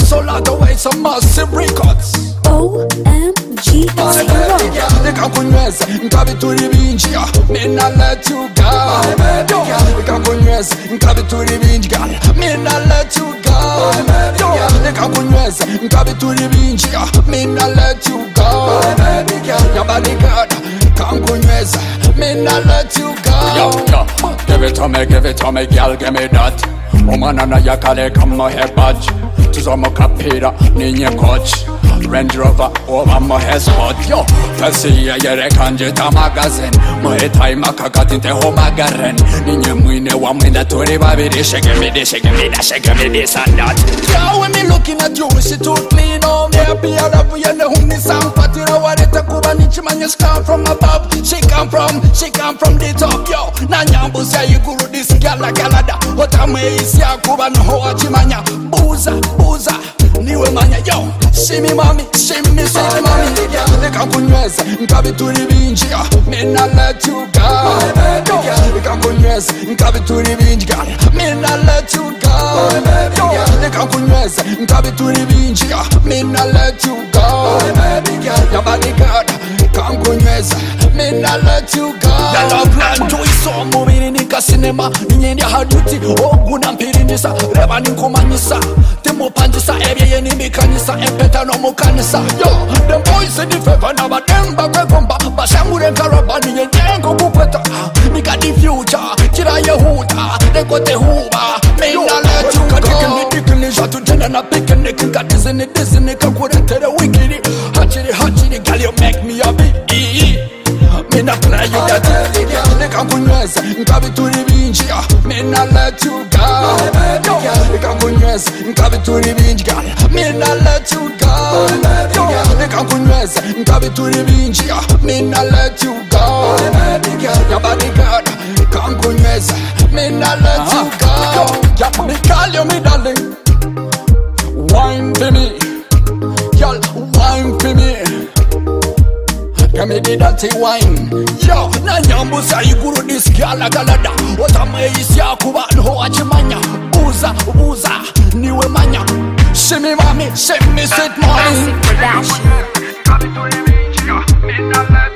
so lot away some massive records. OMG, My baby girl, they can't convince. Nkabi tulibinji, me not let you go. My baby girl, they can't convince. Nkabi tulibinji, girl, me not let you go. My baby girl, they can't convince. Nkabi tulibinji, me not let you go. My baby girl, your body good, can't convince. Me not let you go. Yo, give it to me, girl, give me that. Woman and I kale kama head badge. Tuzama kapira, ninye coach. Range Rover over my head spot. Yo, Pasi ya yere kanje ta magazine. Mohe tai makakati te ho magaren. Ninye mwine wa mwina tori babiri. Shake me this and that. Yo, when me looking at you, she too clean. Oh, me happy arabu ya ne huni sampati. Rawareta kuba nichi manye come from above. She come from the top. Yo, na nyambu siya yiguru this gala galada. Otame isi ya kuba no hoa chimanya. Buza, niwe manya. Yo, shimi mami, shimi mami. They can't convince. Nkabi tulibinji, me not let you go. They can't convince. Nkabi tulibinji, girl, me not let you go. They can't convince. Nkabi tulibinji, me not let you go. Your body good, can't convince. Me not let you go. The love land to iso mubiri nika cinema. Ninyendi haduti, oguna mpiri nisa. Reba ninkumanyisa, timu panjisa. Ebye yeni mikanyisa, empeta no mukanisa. Yo, them boys in the favor now, but them bagwegomba. Bashangu them karabani, yengo kupeta. Nika the future, kira yehuda. They got the hoover, me not let you go. Dikini shatu jena na pikini. Kinka dizini, kakure tere wikini. Hachiri, girl you make me happy. Me not play you that. They can't convince. Nkabi tulibinji, me not let you go. They can't convince. Nkabi tulibinji, girl, me not let you go. They can't convince. Nkabi tulibinji, me not let you go. Your body good, can't convince. Me not let you go. Me call you me darling. Wine for me, girl, wine for me. Give me the dirty wine. Yo, na nyambu sa yiguru this gala galada. Otame isi ya kuba nho achimanya. Buza, niwe manya. Shimmy mami, shimmy sweet mommy. Classic production.